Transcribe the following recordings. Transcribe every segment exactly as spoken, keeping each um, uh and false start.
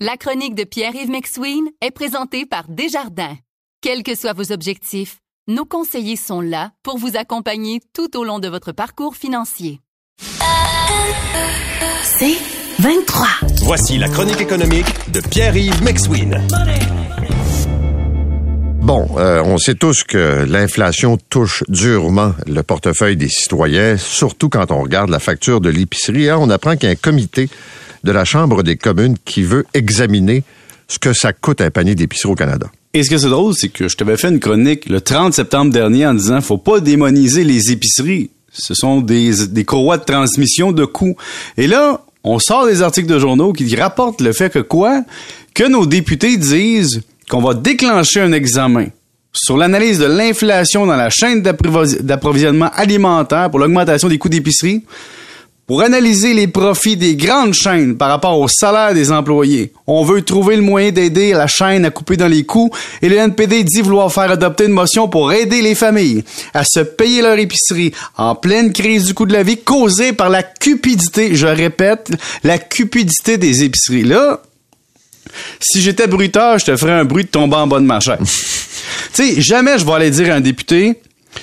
La chronique de Pierre-Yves McSween est présentée par Desjardins. Quels que soient vos objectifs, nos conseillers sont là pour vous accompagner tout au long de votre parcours financier. C'est vingt-trois. Voici la chronique économique de Pierre-Yves McSween. Bon, euh, on sait tous que l'inflation touche durement le portefeuille des citoyens, surtout quand on regarde la facture de l'épicerie. Hein, on apprend qu'il y a un comité de la Chambre des communes qui veut examiner ce que ça coûte un panier d'épicerie au Canada. Et ce que c'est drôle, c'est que je t'avais fait une chronique le trente septembre dernier en disant « Faut pas démoniser les épiceries. Ce sont des, des courroies de transmission de coûts. » Et là, on sort des articles de journaux qui rapportent le fait que quoi? Que nos députés disent qu'on va déclencher un examen sur l'analyse de l'inflation dans la chaîne d'approvisionnement alimentaire pour l'augmentation des coûts d'épicerie, pour analyser les profits des grandes chaînes par rapport au salaire des employés. On veut trouver le moyen d'aider la chaîne à couper dans les coûts et le N P D dit vouloir faire adopter une motion pour aider les familles à se payer leur épicerie en pleine crise du coût de la vie causée par la cupidité, je répète, la cupidité des épiceries. Là, si j'étais bruiteur, je te ferais un bruit de tomber en bas de ma chaise. Tu sais, jamais je vais aller dire à un député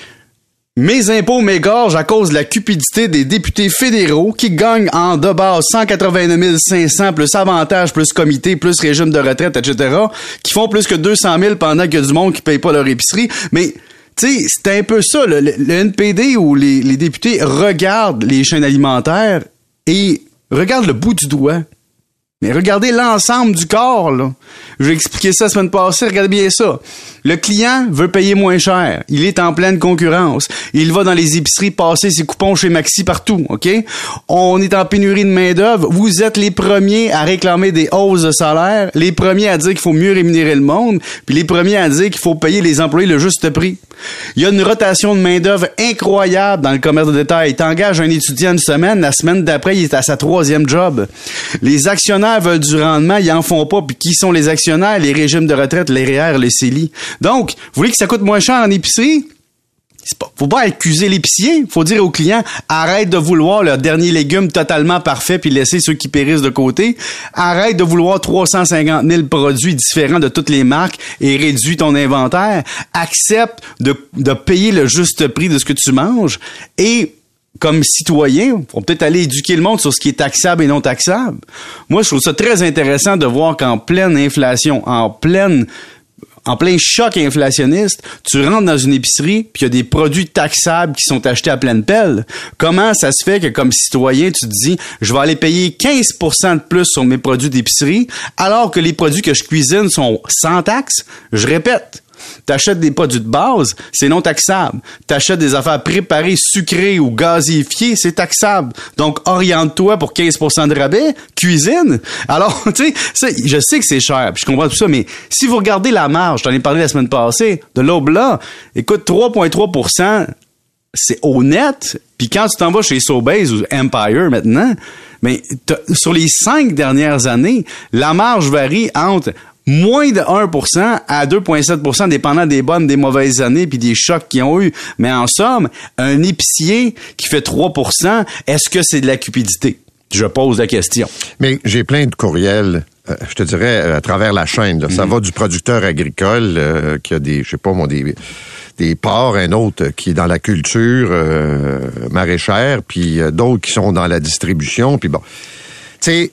« Mes impôts m'égorgent à cause de la cupidité des députés fédéraux qui gagnent en de base cent quatre-vingt-neuf mille cinq cents plus avantages, plus comité, plus régime de retraite, et cetera, qui font plus que deux cent mille pendant qu'il y a du monde qui paye pas leur épicerie. » Mais tu sais, c'est un peu ça. Le, le N P D ou les, les députés regardent les chaînes alimentaires et regardent le bout du doigt. Mais regardez l'ensemble du corps, là. J'ai expliqué ça la semaine passée, regardez bien ça. Le client veut payer moins cher. Il est en pleine concurrence. Il va dans les épiceries passer ses coupons chez Maxi partout, OK? On est en pénurie de main-d'œuvre. Vous êtes les premiers à réclamer des hausses de salaire, les premiers à dire qu'il faut mieux rémunérer le monde, puis les premiers à dire qu'il faut payer les employés le juste prix. Il y a une rotation de main-d'œuvre incroyable dans le commerce de détail. T'engages un étudiant une semaine, la semaine d'après, il est à sa troisième job. Les actionnaires veulent du rendement, ils en font pas. Puis qui sont les actionnaires? Les régimes de retraite, les R E E R, les C E L I. Donc, vous voulez que ça coûte moins cher en épicerie? C'est pas, faut pas accuser l'épicier. Faut dire aux clients, arrête de vouloir leur dernier légume totalement parfait puis laisser ceux qui périssent de côté. Arrête de vouloir trois cent cinquante mille produits différents de toutes les marques et réduis ton inventaire. Accepte de, de payer le juste prix de ce que tu manges et comme citoyen, faut peut-être aller éduquer le monde sur ce qui est taxable et non taxable. Moi, je trouve ça très intéressant de voir qu'en pleine inflation, en pleine En plein choc inflationniste, tu rentres dans une épicerie puis il y a des produits taxables qui sont achetés à pleine pelle. Comment ça se fait que comme citoyen, tu te dis « Je vais aller payer quinze pour cent de plus sur mes produits d'épicerie alors que les produits que je cuisine sont sans taxe? » Je répète. T'achètes des produits de base, c'est non taxable. T'achètes des affaires préparées, sucrées ou gazéifiées, c'est taxable. Donc, oriente-toi pour quinze pour cent de rabais, cuisine. Alors, tu sais, je sais que c'est cher, puis je comprends tout ça, mais si vous regardez la marge, j'en ai parlé la semaine passée, de l'Obla, écoute, trois virgule trois pour cent, c'est honnête. Puis quand tu t'en vas chez Sobeys ou Empire maintenant, mais sur les cinq dernières années, la marge varie entre moins de un pour cent à deux virgule sept pour cent, dépendant des bonnes, des mauvaises années puis des chocs qu'ils ont eu. Mais en somme, un épicier qui fait trois pour cent, est-ce que c'est de la cupidité? Je pose la question. Mais j'ai plein de courriels, euh, je te dirais, à travers la chaîne. Là. Ça mmh. va du producteur agricole euh, qui a des, je sais pas moi, des, des porcs, un autre qui est dans la culture euh, maraîchère, puis euh, d'autres qui sont dans la distribution. Puis bon, tu sais,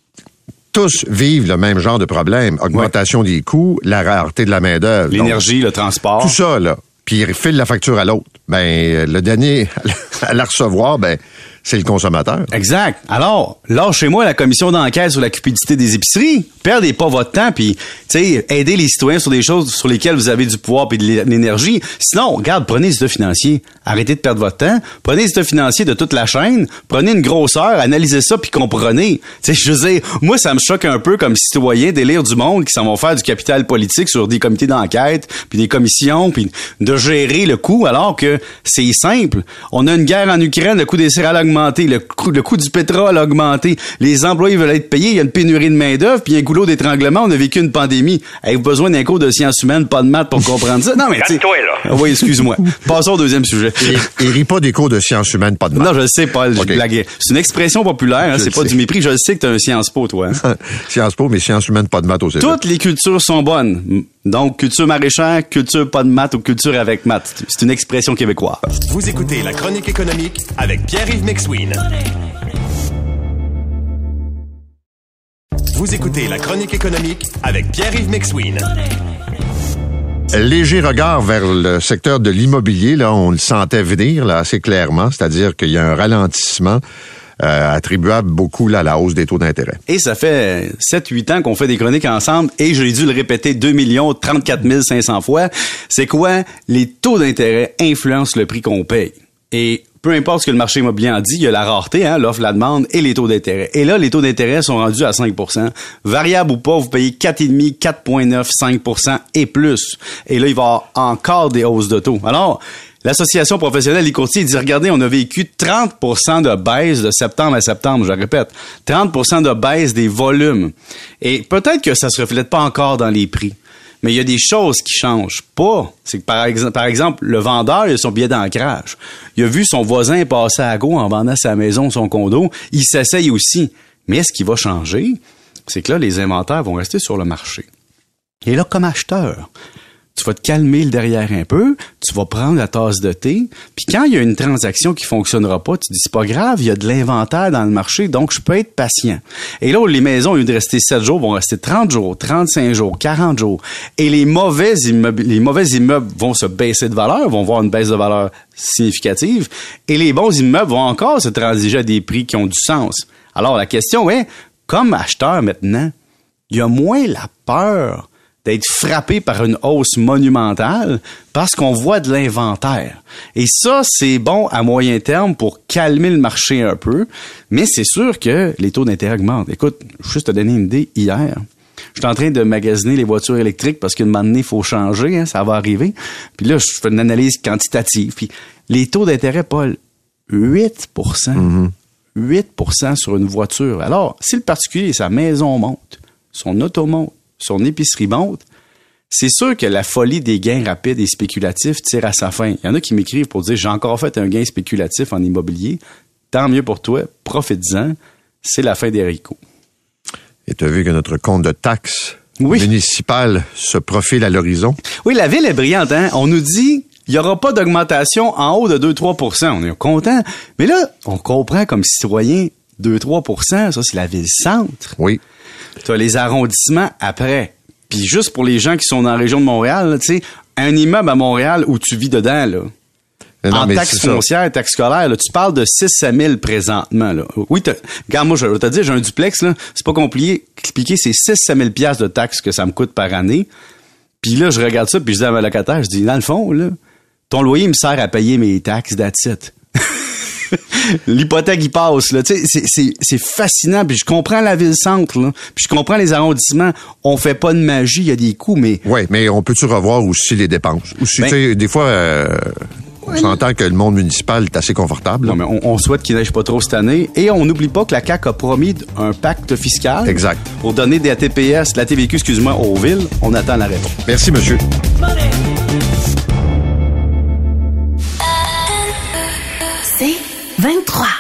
tous vivent le même genre de problème. Augmentation ouais. des coûts, la rareté de la main-d'œuvre. L'énergie, donc, le transport. Tout ça, là. Puis il file la facture à l'autre. Ben, le dernier à la recevoir, ben, c'est le consommateur. Exact. Alors, lâchez-moi la commission d'enquête sur la cupidité des épiceries. Perdez pas votre temps, puis, tu sais, aidez les citoyens sur des choses sur lesquelles vous avez du pouvoir et de l'énergie. Sinon, regarde, prenez les états financiers. Arrêtez de perdre votre temps. Prenez les états financiers de toute la chaîne. Prenez une grosseur, analysez ça, puis comprenez. Tu sais, je veux dire, moi, ça me choque un peu comme citoyen d'élire du monde qui s'en vont faire du capital politique sur des comités d'enquête, puis des commissions, puis de gérer le coût, alors que c'est simple. On a une guerre en Ukraine, le coût des céréales augmente. augmenté, le coût, le coût du pétrole a augmenté, les employés veulent être payés, il y a une pénurie de main-d'œuvre, puis il y a un goulot d'étranglement, on a vécu une pandémie. Avez-vous besoin d'un cours de sciences humaines, pas de maths pour comprendre ça? Non, mais tu sais. Calme-toi, là. Oui, excuse-moi. Passons au deuxième sujet. Et, et rit pas des cours de sciences humaines, pas de maths. Non, je le sais, Paul, je Okay. blaguais. C'est une expression populaire, hein, Je c'est le pas sais. du mépris. Je le sais que t'as un Sciences Po, toi. Hein. Sciences Po, mais sciences humaines, pas de maths au Cégep. Toutes les cultures sont bonnes. Donc, culture maraîchère, culture pas de maths ou culture avec maths. C'est une expression québécoise. Vous écoutez La Chronique économique avec Pierre-Yves McSween. Vous écoutez La Chronique économique avec Pierre-Yves McSween. Léger regard vers le secteur de l'immobilier, là, on le sentait venir là, assez clairement, c'est-à-dire qu'il y a un ralentissement euh, attribuable beaucoup là, à la hausse des taux d'intérêt. Et ça fait sept huit ans qu'on fait des chroniques ensemble et j'ai dû le répéter deux millions trente-quatre mille cinq cents fois. C'est quoi? Les taux d'intérêt influencent le prix qu'on paye. Et peu importe ce que le marché immobilier en dit, il y a la rareté, hein, l'offre, la demande et les taux d'intérêt. Et là, les taux d'intérêt sont rendus à cinq pour cent. Variable ou pas, vous payez quatre virgule cinq, quatre virgule neuf, cinq pour cent et plus. Et là, il va y avoir encore des hausses de taux. Alors, l'Association professionnelle des courtiers dit, regardez, on a vécu trente pour cent de baisse de septembre à septembre, je répète. trente pour cent de baisse des volumes. Et peut-être que ça se reflète pas encore dans les prix. Mais il y a des choses qui changent pas. C'est que par exemple, par exemple, le vendeur, il a son billet d'ancrage. Il a vu son voisin passer à go en vendant sa maison, son condo. Il s'essaye aussi. Mais ce qui va changer, c'est que là, les inventaires vont rester sur le marché. Et là, comme acheteur, tu vas te calmer le derrière un peu, tu vas prendre la tasse de thé, puis quand il y a une transaction qui fonctionnera pas, tu dis c'est pas grave, il y a de l'inventaire dans le marché, donc je peux être patient. Et là où les maisons, au lieu de rester sept jours, vont rester trente jours, trente-cinq jours, quarante jours. Et les mauvais immeubles, les mauvais immeubles vont se baisser de valeur, vont voir une baisse de valeur significative, et les bons immeubles vont encore se transiger à des prix qui ont du sens. Alors la question est, comme acheteur maintenant, il y a moins la peur d'être frappé par une hausse monumentale parce qu'on voit de l'inventaire. Et ça, c'est bon à moyen terme pour calmer le marché un peu, mais c'est sûr que les taux d'intérêt augmentent. Écoute, juste te donner une idée, hier, j'étais en train de magasiner les voitures électriques parce qu'une moment donné, il faut changer, hein, ça va arriver. Puis là, je fais une analyse quantitative. Puis les taux d'intérêt, Paul, huit pour cent. Mm-hmm. huit pour cent sur une voiture. Alors, si le particulier, sa maison monte, son auto monte, son épicerie monte, c'est sûr que la folie des gains rapides et spéculatifs tire à sa fin. Il y en a qui m'écrivent pour dire « J'ai encore fait un gain spéculatif en immobilier. Tant mieux pour toi, profite-en. C'est la fin des haricots. » Et tu as vu que notre compte de taxes oui. municipales se profile à l'horizon? Oui, la ville est brillante. Hein? On nous dit il n'y aura pas d'augmentation en haut de deux à trois pour cent. On est content. Mais là, on comprend comme citoyen deux à trois pour cent, ça, c'est la ville-centre. Oui. Tu as les arrondissements après. Puis juste pour les gens qui sont dans la région de Montréal, tu sais, un immeuble à Montréal où tu vis dedans, là, non, en taxes foncières, taxes scolaires, là, tu parles de six à mille présentement. Là. Oui, regarde, moi, je vais te dire, j'ai un duplex, là, c'est pas compliqué, expliquer, c'est six à mille piastres de taxes que ça me coûte par année. Puis là, je regarde ça, puis je dis à ma locataire, je dis, dans le fond, là, ton loyer me sert à payer mes taxes, that's it. L'hypothèque, il passe, là. Tu sais, c'est, c'est, c'est fascinant. Puis je comprends la ville-centre, là. Puis je comprends les arrondissements. On fait pas de magie, il y a des coûts, mais... Oui, mais on peut-tu revoir aussi les dépenses? Aussi, ben, tu sais, des fois, euh, on ouais, s'entend que le monde municipal est assez confortable. Non, mais on, on souhaite qu'il neige pas trop cette année. Et on n'oublie pas que la C A Q a promis un pacte fiscal. Exact. Pour donner des A T P S, la T V Q, excuse-moi, aux villes. On attend la réponse. Merci, monsieur. C'est vingt-trois.